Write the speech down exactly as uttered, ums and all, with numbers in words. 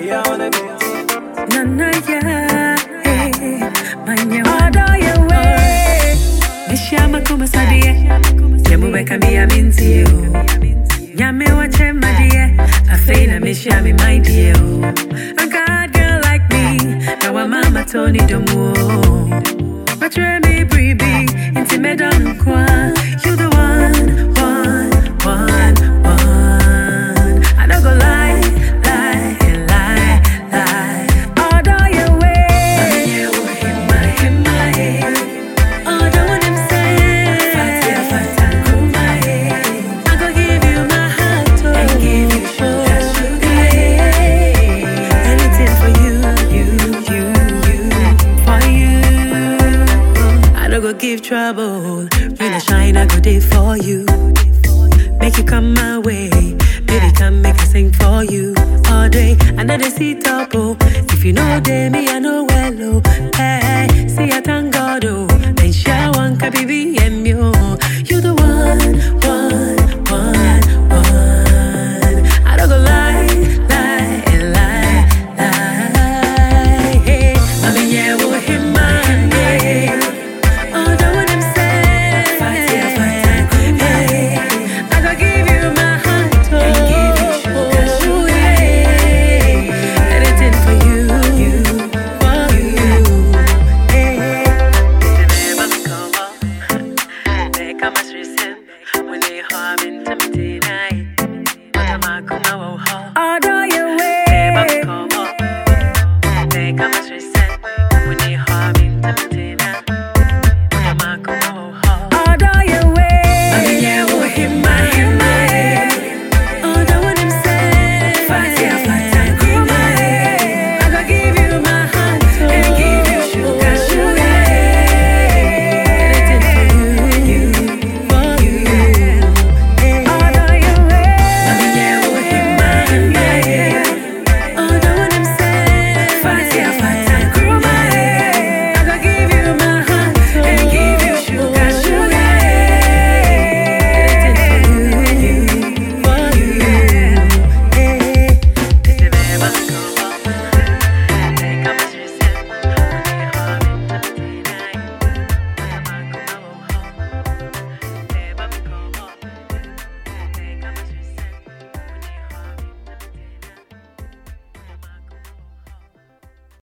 Nana ya, manya wado ya we. Nishama kumasadie, yemu weka miya minti yo. Nyame wache madie, afena mishami mind yo. A God girl like me, now a mama Tony domo. Matre me breathe, intimate on kwa. You the one, one, one, one. I don't go lie, lie, lie, lie. Order your way. Himma, himma, himma. Order what I'm saying. Fatia, fatia, kumae. I go give you my heart, oh. And give you sugar, sugar, yeah. Anything for you, you, you, you, for you. I don't go give trouble. Rain or shine, I go day for you. Make you come my way. Baby, come make me sing for you all day. Another seat up, oh. If you know day, me, I know where.